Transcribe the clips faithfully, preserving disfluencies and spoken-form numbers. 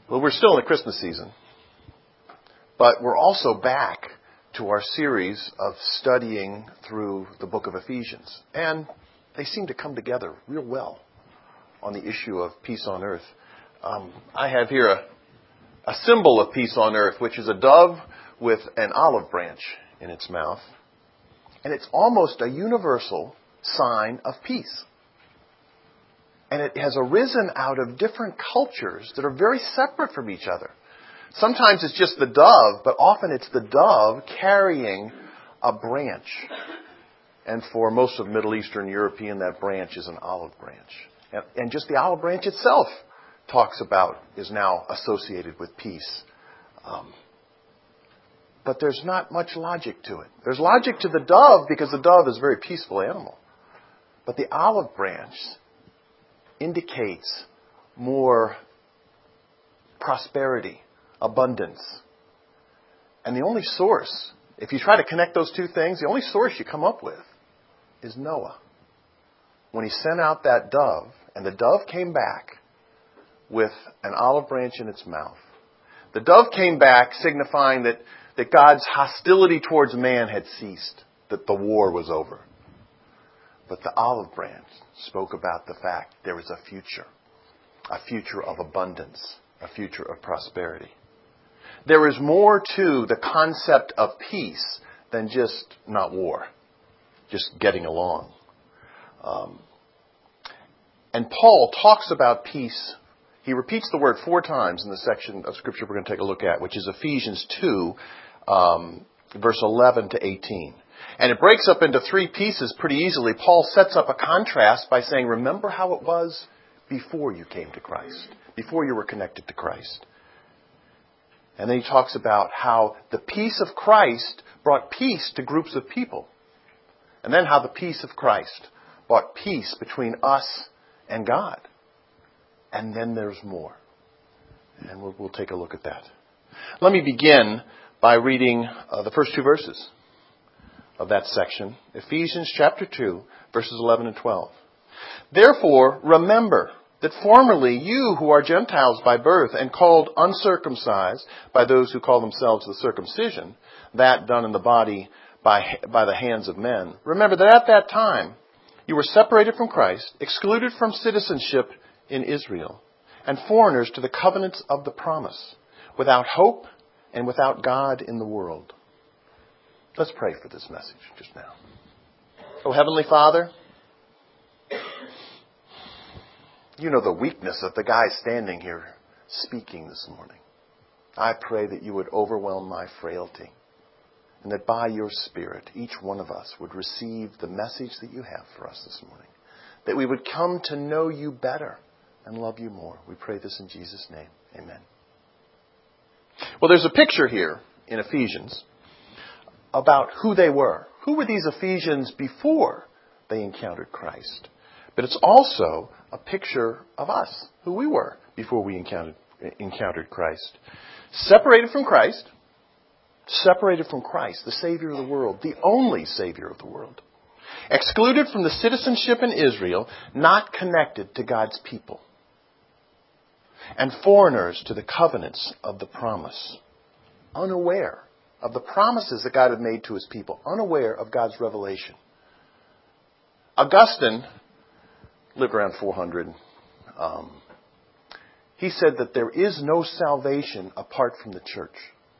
Well, we're still in the Christmas season, but we're also back to our series of studying through the book of Ephesians. And they seem to come together real well on the issue of peace on earth. Um, I have here a, a symbol of peace on earth, which is a dove with an olive branch in its mouth. And it's almost a universal sign of peace. And it has arisen out of different cultures that are very separate from each other. Sometimes it's just the dove, but often it's the dove carrying a branch. And for most of Middle Eastern European, that branch is an olive branch. And, and just the olive branch itself talks about, is now associated with peace. Um, but there's not much logic to it. There's logic to the dove because the dove is a very peaceful animal. But the olive branch indicates more prosperity, abundance. And the only source, if you try to connect those two things, the only source you come up with is Noah. When he sent out that dove, and the dove came back with an olive branch in its mouth. The dove came back signifying that, that God's hostility towards man had ceased, that the war was over. But the olive branch spoke about the fact there is a future, a future of abundance, a future of prosperity. There is more to the concept of peace than just not war, just getting along. Um, and Paul talks about peace. He repeats the word four times in the section of Scripture we're going to take a look at, which is Ephesians two, um, verse eleven to eighteen. And it breaks up into three pieces pretty easily. Paul sets up a contrast by saying, remember how it was before you came to Christ, before you were connected to Christ. And then he talks about how the peace of Christ brought peace to groups of people. And then how the peace of Christ brought peace between us and God. And then there's more. And we'll, we'll take a look at that. Let me begin by reading uh, the first two verses of that section, Ephesians chapter two, verses eleven and twelve. Therefore, remember that formerly you who are Gentiles by birth and called uncircumcised by those who call themselves the circumcision, that done in the body by, by the hands of men, remember that at that time you were separated from Christ, excluded from citizenship in Israel, and foreigners to the covenants of the promise, without hope and without God in the world. Let's pray for this message just now. Oh, Heavenly Father, you know the weakness of the guy standing here speaking this morning. I pray that you would overwhelm my frailty and that by your Spirit, each one of us would receive the message that you have for us this morning. That we would come to know you better and love you more. We pray this in Jesus' name. Amen. Well, there's a picture here in Ephesians about who they were. Who were these Ephesians before they encountered Christ? But it's also a picture of us, who we were before we encountered, encountered Christ. Separated from Christ, separated from Christ, the Savior of the world, the only Savior of the world. Excluded from the citizenship in Israel, not connected to God's people. And foreigners to the covenants of the promise. Unaware of the promises that God had made to his people. Unaware of God's revelation. Augustine lived around four hundred. Um, he said that there is no salvation apart from the church.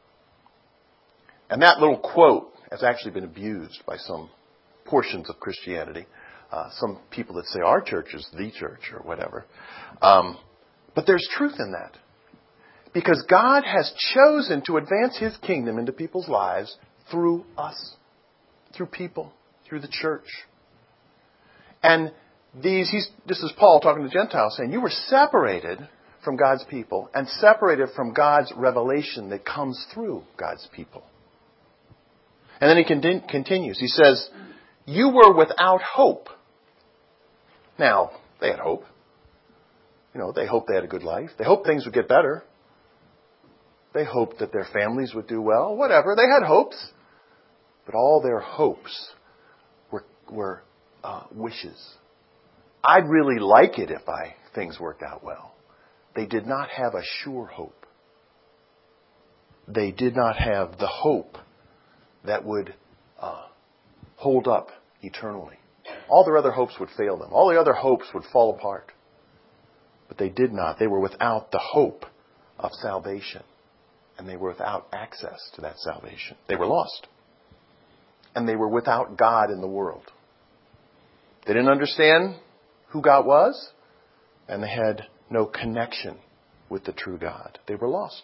And that little quote has actually been abused by some portions of Christianity. Uh, some people that say our church is the church or whatever. Um, but there's truth in that. Because God has chosen to advance his kingdom into people's lives through us, through people, through the church. And these, he's, this is Paul talking to Gentiles saying, you were separated from God's people and separated from God's revelation that comes through God's people. And then he con- continues. He says, you were without hope. Now, they had hope. You know, they hoped they had a good life. They hoped things would get better. They hoped that their families would do well. Whatever. They had hopes. But all their hopes were, were uh, wishes. I'd really like it if I things worked out well. They did not have a sure hope. they did not have the hope that would uh, hold up eternally. All their other hopes would fail them. All the other hopes would fall apart. But they did not. They were without the hope of salvation. And they were without access to that salvation. They were lost. And they were without God in the world. They didn't understand who God was. And they had no connection with the true God. They were lost.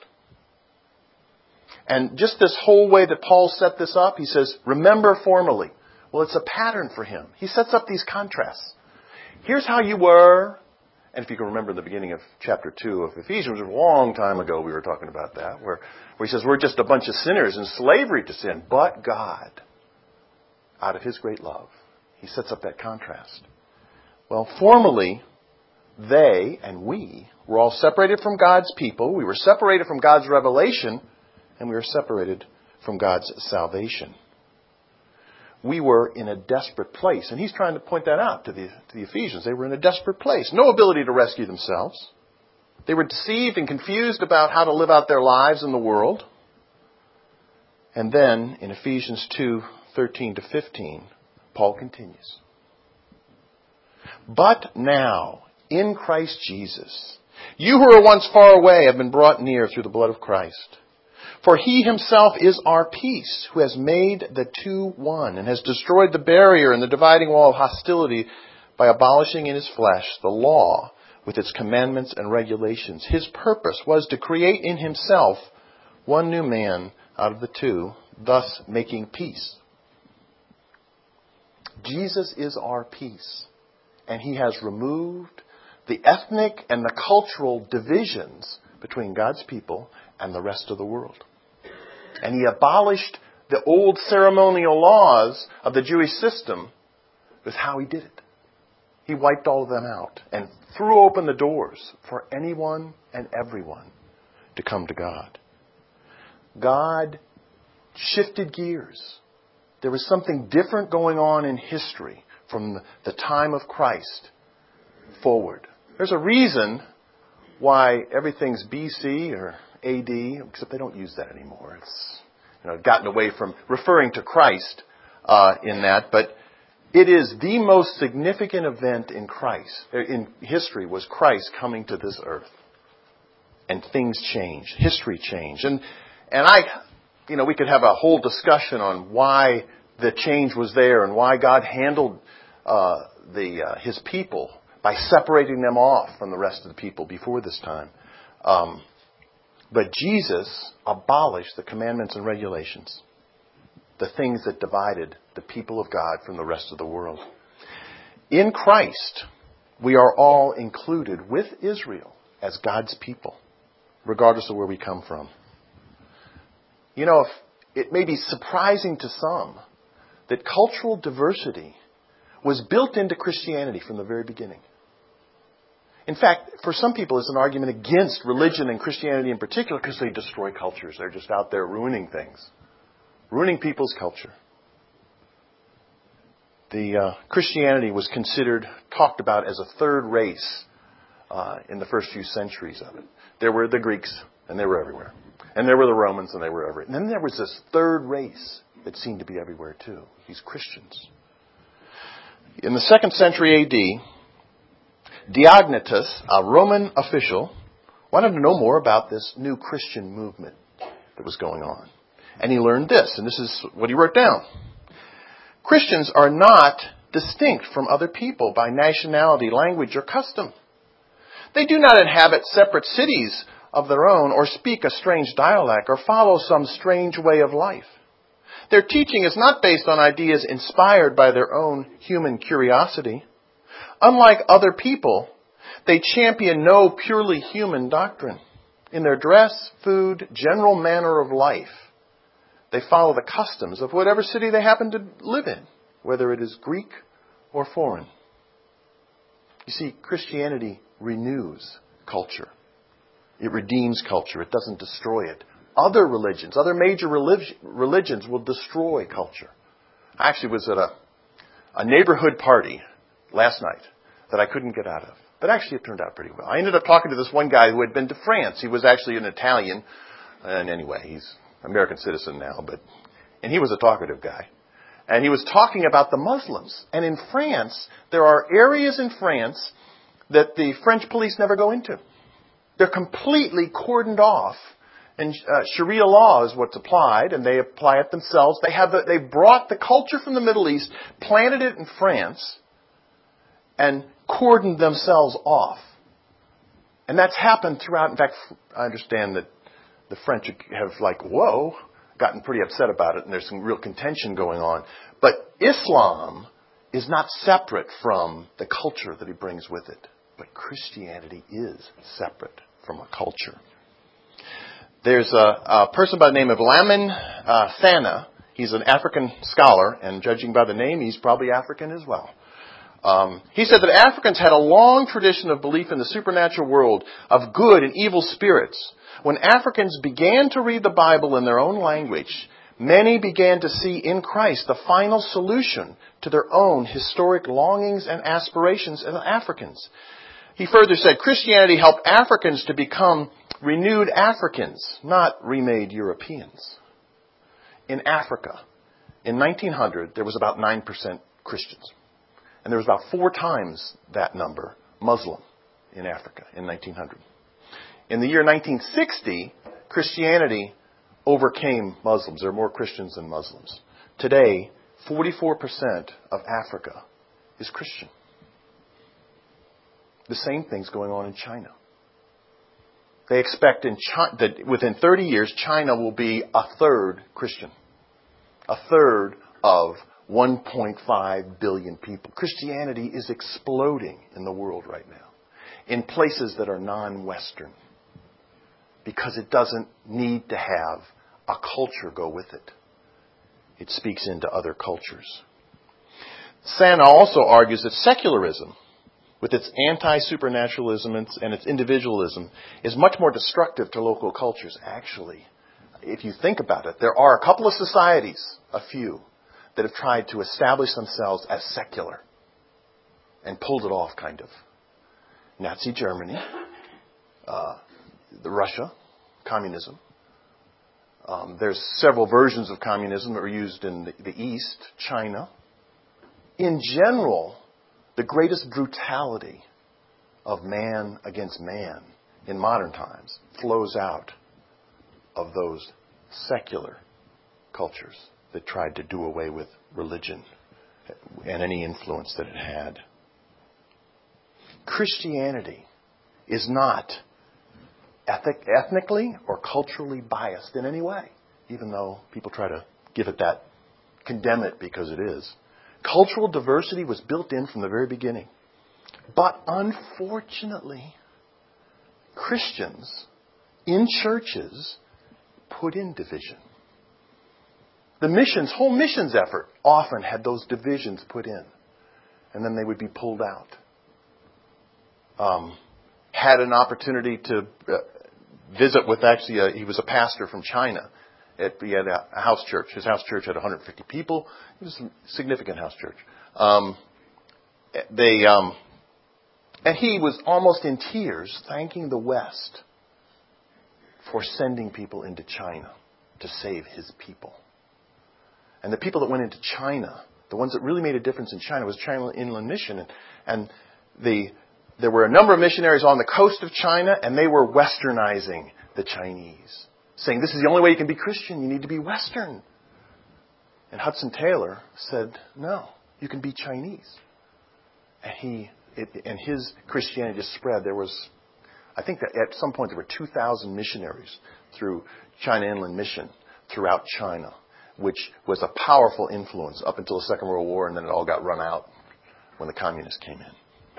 And just this whole way that Paul set this up, he says, remember formerly. Well, it's a pattern for him. He sets up these contrasts. Here's how you were. And if you can remember the beginning of chapter two of Ephesians, a long time ago we were talking about that, where, where he says we're just a bunch of sinners in slavery to sin. But God, out of His great love, He sets up that contrast. Well, formerly, they and we were all separated from God's people. We were separated from God's revelation. And we were separated from God's salvation. We were in a desperate place. And he's trying to point that out to the, to the Ephesians. They were in a desperate place. No ability to rescue themselves. They were deceived and confused about how to live out their lives in the world. And then in Ephesians two, thirteen to fifteen, Paul continues. But now, in Christ Jesus, you who were once far away have been brought near through the blood of Christ. For He Himself is our peace, who has made the two one, and has destroyed the barrier and the dividing wall of hostility by abolishing in His flesh the law with its commandments and regulations. His purpose was to create in Himself one new man out of the two, thus making peace. Jesus is our peace, and He has removed the ethnic and the cultural divisions between God's people and the rest of the world. And He abolished the old ceremonial laws of the Jewish system with how He did it. He wiped all of them out and threw open the doors for anyone and everyone to come to God. God shifted gears. There was something different going on in history from the time of Christ forward. There's a reason why everything's B C or A D, except they don't use that anymore. It's you know gotten away from referring to Christ uh, in that, but it is the most significant event in Christ in history was Christ coming to this earth, and things changed, history changed, and and I, you know, we could have a whole discussion on why the change was there and why God handled uh, the uh, His people by separating them off from the rest of the people before this time. Um, but Jesus abolished the commandments and regulations, the things that divided the people of God from the rest of the world. In Christ, we are all included with Israel as God's people, regardless of where we come from. You know, if it may be surprising to some that cultural diversity was built into Christianity from the very beginning. In fact, for some people, it's an argument against religion and Christianity in particular because they destroy cultures. They're just out there ruining things, ruining people's culture. The uh, Christianity was considered, talked about as a third race uh, in the first few centuries of it. There were the Greeks, and they were everywhere. And there were the Romans, and they were everywhere. And then there was this third race that seemed to be everywhere too, these Christians. In the second century A D, Diognetus, a Roman official, wanted to know more about this new Christian movement that was going on. And he learned this, and this is what he wrote down. Christians are not distinct from other people by nationality, language, or custom. They do not inhabit separate cities of their own, or speak a strange dialect, or follow some strange way of life. Their teaching is not based on ideas inspired by their own human curiosity. Unlike other people, they champion no purely human doctrine. In their dress, food, general manner of life, they follow the customs of whatever city they happen to live in, whether it is Greek or foreign. You see, Christianity renews culture. It redeems culture. It doesn't destroy it. Other religions, other major relig- religions will destroy culture. I actually was at a, a neighborhood party last night that I couldn't get out of. But actually it turned out pretty well. I ended up talking to this one guy who had been to France. He was actually an Italian. And anyway, he's American citizen now, but, and he was a talkative guy. And he was talking about the Muslims. And in France, there are areas in France that the French police never go into. They're completely cordoned off. And uh, Sharia law is what's applied, and they apply it themselves. They have the, they brought the culture from the Middle East, planted it in France, and cordoned themselves off. And that's happened throughout. In fact, I understand that the French have, like, whoa, gotten pretty upset about it, and there's some real contention going on. But Islam is not separate from the culture that he brings with it. But Christianity is separate from a culture. There's a, a person by the name of Lamin uh, Thana. He's an African scholar, and judging by the name, he's probably African as well. Um, he said that Africans had a long tradition of belief in the supernatural world, of good and evil spirits. When Africans began to read the Bible in their own language, many began to see in Christ the final solution to their own historic longings and aspirations as Africans. He further said, Christianity helped Africans to become renewed Africans, not remade Europeans. In Africa, in nineteen hundred, there was about nine percent Christians. And there was about four times that number Muslim in Africa in nineteen hundred. In the year nineteen sixty, Christianity overcame Muslims. There are more Christians than Muslims. Today, forty-four percent of Africa is Christian. The same thing's going on in China. They expect in China, that within thirty years, China will be a third Christian. A third of one point five billion people. Christianity is exploding in the world right now. In places that are non-Western. Because it doesn't need to have a culture go with it. It speaks into other cultures. Sana also argues that secularism, with its anti-supernaturalism and its individualism, is much more destructive to local cultures. Actually, if you think about it, there are a couple of societies, a few, that have tried to establish themselves as secular and pulled it off, kind of. Nazi Germany, uh, the Russia, communism. Um, there's several versions of communism that were used in the, the East, China. In general, the greatest brutality of man against man in modern times flows out of those secular cultures that tried to do away with religion and any influence that it had. Christianity is not ethnic, ethnically or culturally biased in any way, even though people try to give it that, condemn it because it is. Cultural diversity was built in from the very beginning. But unfortunately, Christians in churches put in division. The missions, whole missions effort often had those divisions put in. And then they would be pulled out. Um, had an opportunity to uh, visit with actually, a, he was a pastor from China. At, he had a, a house church. His house church had one hundred fifty people. It was a significant house church. Um, they, um, and he was almost in tears thanking the West for sending people into China to save his people. And the people that went into China, the ones that really made a difference in China, was China Inland Mission. And, and the, there were a number of missionaries on the coast of China, and they were westernizing the Chinese, saying, this is the only way you can be Christian. You need to be Western. And Hudson Taylor said, no, you can be Chinese. And he, it, and his Christianity just spread. There was, I think that at some point there were two thousand missionaries through China Inland Mission throughout China, which was a powerful influence up until the Second World War, and then it all got run out when the communists came in.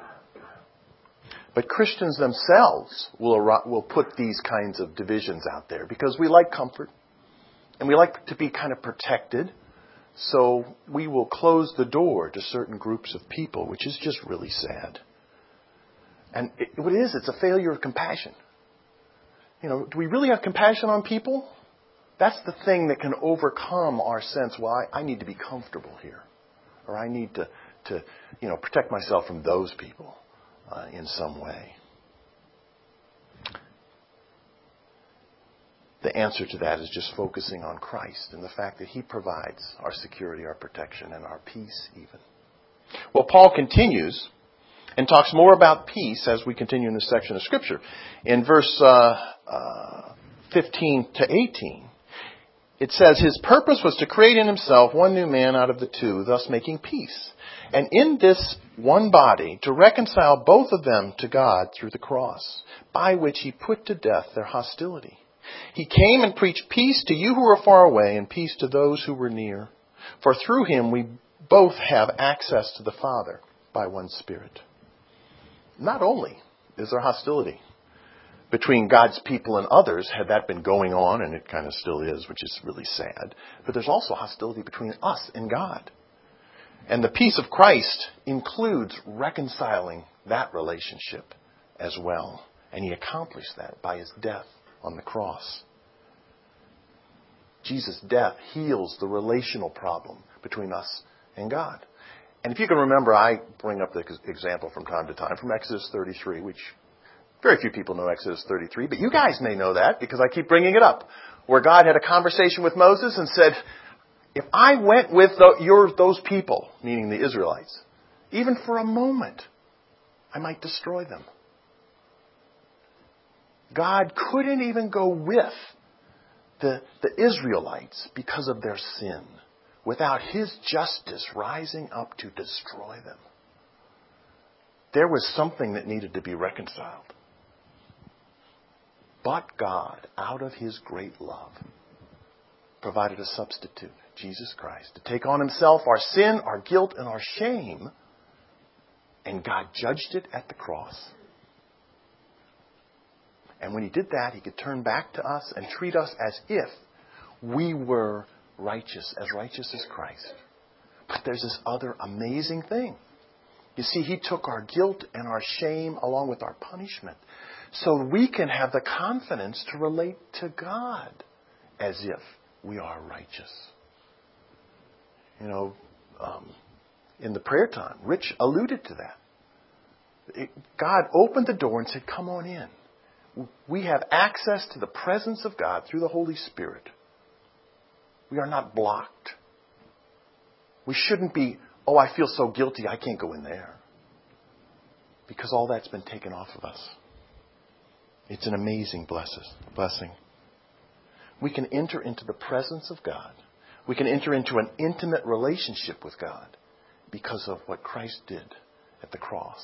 But Christians themselves will, will put these kinds of divisions out there because we like comfort and we like to be kind of protected. So we will close the door to certain groups of people, which is just really sad. And it, what it is, it's a failure of compassion. You know, do we really have compassion on people? That's the thing that can overcome our sense, well, I, I need to be comfortable here. Or I need to, to you know, protect myself from those people uh, in some way. the answer to that is just focusing on Christ and the fact that He provides our security, our protection, and our peace even. Well, Paul continues and talks more about peace as we continue in this section of Scripture. In verse uh, uh, fifteen to eighteen, it says, His purpose was to create in Himself one new man out of the two, thus making peace. And in this one body to reconcile both of them to God through the cross, by which He put to death their hostility. He came and preached peace to you who are far away and peace to those who were near. For through Him we both have access to the Father by one Spirit. Not only is there hostility between God's people and others, had that been going on, and it kind of still is, which is really sad, but there's also hostility between us and God. And the peace of Christ includes reconciling that relationship as well. And He accomplished that by His death on the cross. Jesus' death heals the relational problem between us and God. And if you can remember, I bring up the example from time to time from Exodus thirty-three, which very few people know Exodus thirty-three, but you guys may know that because I keep bringing it up, where God had a conversation with Moses and said, if I went with the, your, those people, meaning the Israelites, even for a moment, I might destroy them. God couldn't even go with the, the Israelites because of their sin, without His justice rising up to destroy them. There was something that needed to be reconciled. But God, out of His great love, provided a substitute, Jesus Christ, to take on Himself our sin, our guilt, and our shame. And God judged it at the cross. And when He did that, He could turn back to us and treat us as if we were righteous, as righteous as Christ. But there's this other amazing thing. You see, He took our guilt and our shame along with our punishment so we can have the confidence to relate to God as if we are righteous. You know, um, in the prayer time, Rich alluded to that. It, God opened the door and said, come on in. We have access to the presence of God through the Holy Spirit. We are not blocked. We shouldn't be, oh, I feel so guilty, I can't go in there. Because all that's been taken off of us. It's an amazing blessing. We can enter into the presence of God. We can enter into an intimate relationship with God because of what Christ did at the cross.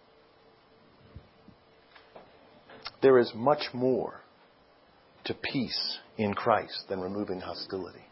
There is much more to peace in Christ than removing hostility.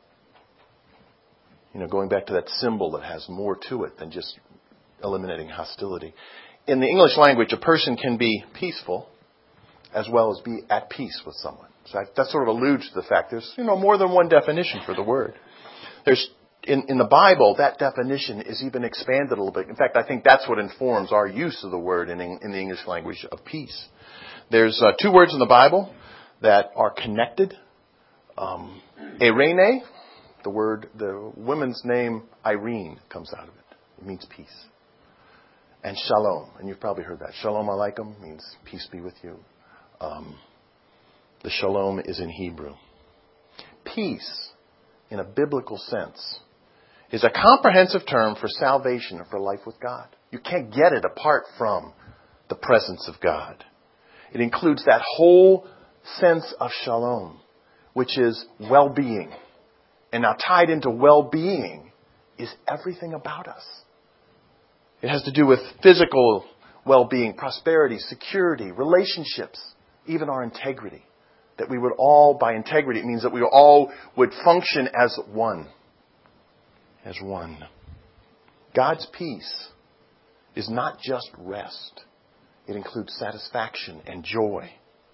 You know, going back to that symbol that has more to it than just eliminating hostility. In the English language, a person can be peaceful as well as be at peace with someone. So that, that sort of alludes to the fact there's, you know, more than one definition for the word. There's in, in the Bible, that definition is even expanded a little bit. In fact, I think that's what informs our use of the word in, in the English language of peace. There's uh, two words in the Bible that are connected. Um, Eirene, the word, the woman's name Irene comes out of it. It means peace. And shalom, and you've probably heard that. Shalom aleichem means peace be with you. Um, the shalom is in Hebrew. Peace, in a biblical sense, is a comprehensive term for salvation and for life with God. You can't get it apart from the presence of God. It includes that whole sense of shalom, which is well-being. And now tied into well-being is everything about us. It has to do with physical well-being, prosperity, security, relationships, even our integrity. That we would all, by integrity, it means that we all would function as one. As one. God's peace is not just rest. It includes satisfaction and joy.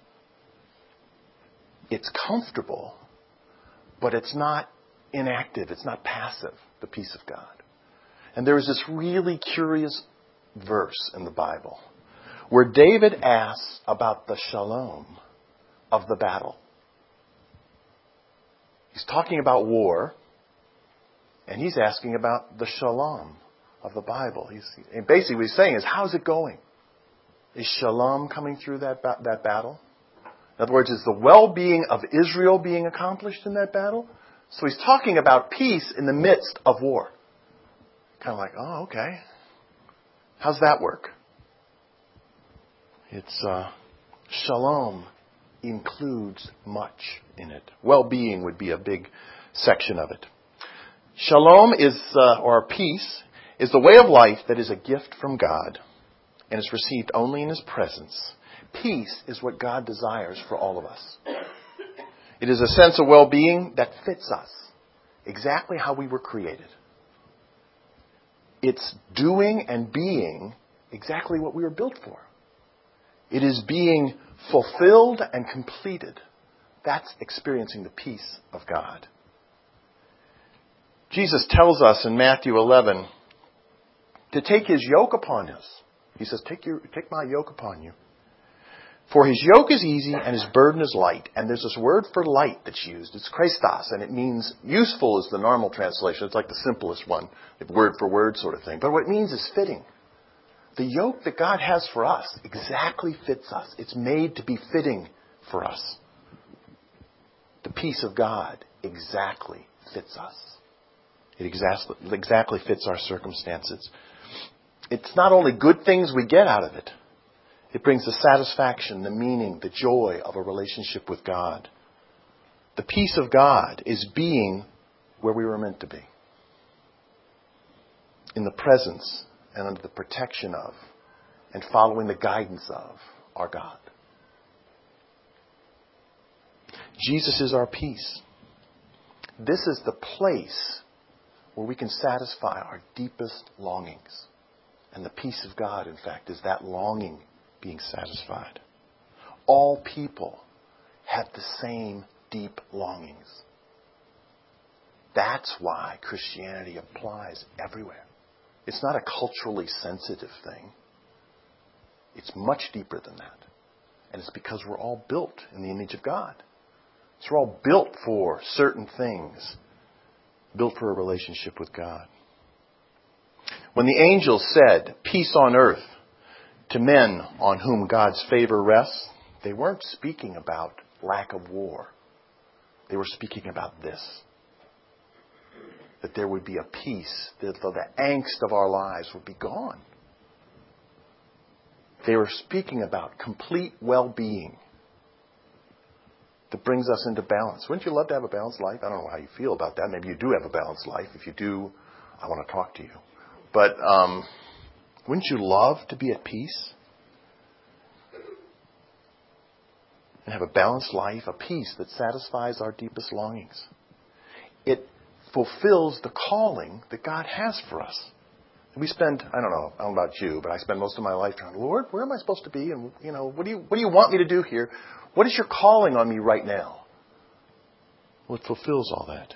It's comfortable, but it's not inactive. It's not passive, the peace of God. And there is this really curious verse in the Bible where David asks about the shalom of the battle. He's talking about war, and he's asking about the shalom of the Bible. He's, and basically what he's saying is, how's it going? Is shalom coming through that, that battle? In other words, is the well-being of Israel being accomplished in that battle? So he's talking about peace in the midst of war. Kind of like, oh, okay. How's that work? It's uh, shalom includes much in it. Well-being would be a big section of it. Shalom is, uh, or peace, is the way of life that is a gift from God and is received only in His presence. Peace is what God desires for all of us. It is a sense of well-being that fits us exactly how we were created. It's doing and being exactly what we were built for. It is being fulfilled and completed. That's experiencing the peace of God. Jesus tells us in Matthew eleven to take His yoke upon us. He says, take your, take my yoke upon you. For His yoke is easy and His burden is light. And there's this word for light that's used. It's Christos, and it means useful is the normal translation. It's like the simplest one, word for word sort of thing. But what it means is fitting. The yoke that God has for us exactly fits us. It's made to be fitting for us. The peace of God exactly fits us. It exactly fits our circumstances. It's not only good things we get out of it. It brings the satisfaction, the meaning, the joy of a relationship with God. The peace of God is being where we were meant to be. In the presence and under the protection of and following the guidance of our God. Jesus is our peace. This is the place where we can satisfy our deepest longings. And the peace of God, in fact, is that longing being satisfied. All people have the same deep longings. That's why Christianity applies everywhere. It's not a culturally sensitive thing. It's much deeper than that. And it's because we're all built in the image of God. So we're all built for certain things. Built for a relationship with God. When the angels said, peace on earth to men on whom God's favor rests, they weren't speaking about lack of war. They were speaking about this. That there would be a peace, that the angst of our lives would be gone. They were speaking about complete well-being that brings us into balance. Wouldn't you love to have a balanced life? I don't know how you feel about that. Maybe you do have a balanced life. If you do, I want to talk to you. But um, wouldn't you love to be at peace? And have a balanced life, a peace that satisfies our deepest longings. It fulfills the calling that God has for us. We spend, I don't know, I don't know about you, but I spend most of my life trying, Lord, where am I supposed to be? And, you know, what do you, what do you want me to do here? What is your calling on me right now? Well, it fulfills all that.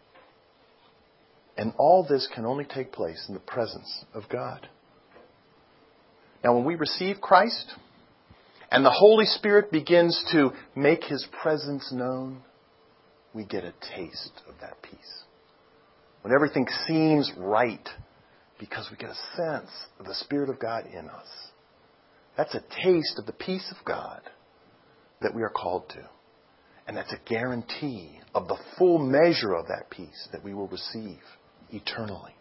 And all this can only take place in the presence of God. Now, when we receive Christ and the Holy Spirit begins to make His presence known, we get a taste of that peace. When everything seems right, because we get a sense of the Spirit of God in us. That's a taste of the peace of God that we are called to. And that's a guarantee of the full measure of that peace that we will receive eternally.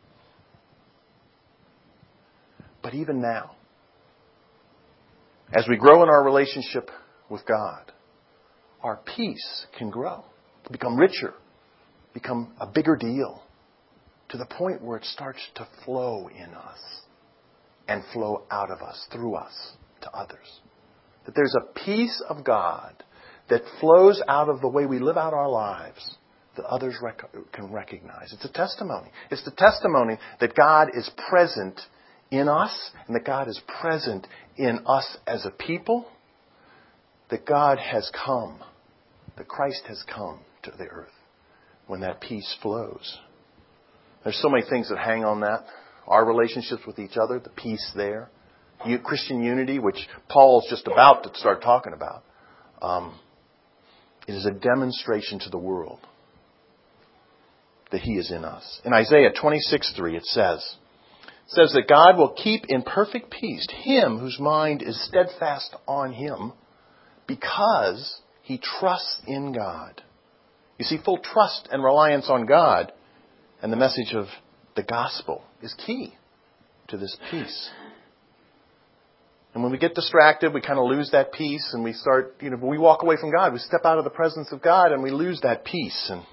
But even now, as we grow in our relationship with God, our peace can grow, become richer, become a bigger deal, to the point where it starts to flow in us and flow out of us, through us, to others. That there's a peace of God that flows out of the way we live out our lives that others rec- can recognize. It's a testimony. It's the testimony that God is present in us and that God is present in us as a people, that God has come, that Christ has come to the earth when that peace flows. There's so many things that hang on that. Our relationships with each other, the peace there. Christian unity, which Paul's just about to start talking about. Um, it is a demonstration to the world that He is in us. In Isaiah twenty-six three, it says, it says that God will keep in perfect peace him whose mind is steadfast on Him, because He trusts in God. You see, full trust and reliance on God and the message of the gospel is key to this peace. And when we get distracted, we kind of lose that peace, and we start, you know, when we walk away from God, we step out of the presence of God and we lose that peace. And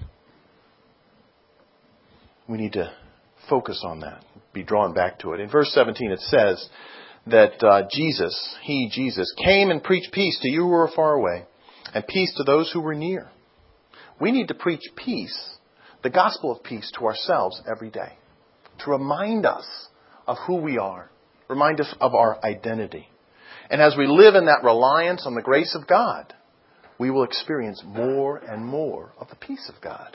we need to focus on that, be drawn back to it. In verse seventeen, it says that uh, Jesus, He, Jesus, came and preached peace to you who were far away, and peace to those who were near. We need to preach peace, the gospel of peace, to ourselves every day, to remind us of who we are, remind us of our identity. And as we live in that reliance on the grace of God, we will experience more and more of the peace of God.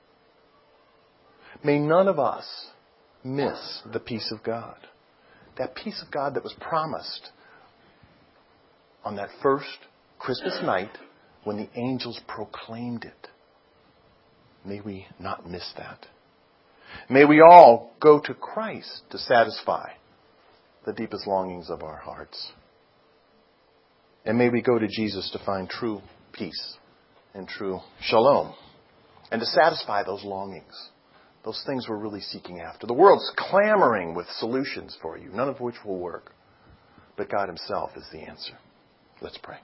May none of us miss the peace of God. That peace of God that was promised on that first Christmas night when the angels proclaimed it. May we not miss that. May we all go to Christ to satisfy the deepest longings of our hearts. And may we go to Jesus to find true peace and true shalom, and to satisfy those longings, those things we're really seeking after. The world's clamoring with solutions for you, none of which will work. But God Himself is the answer. Let's pray.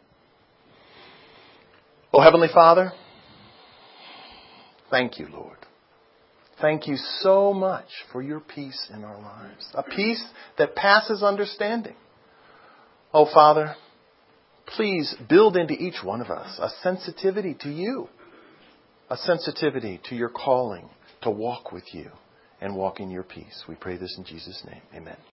Oh, Heavenly Father, thank you, Lord. Thank you so much for your peace in our lives. A peace that passes understanding. Oh, Father, please build into each one of us a sensitivity to you. A sensitivity to your calling to walk with you and walk in your peace. We pray this in Jesus' name. Amen.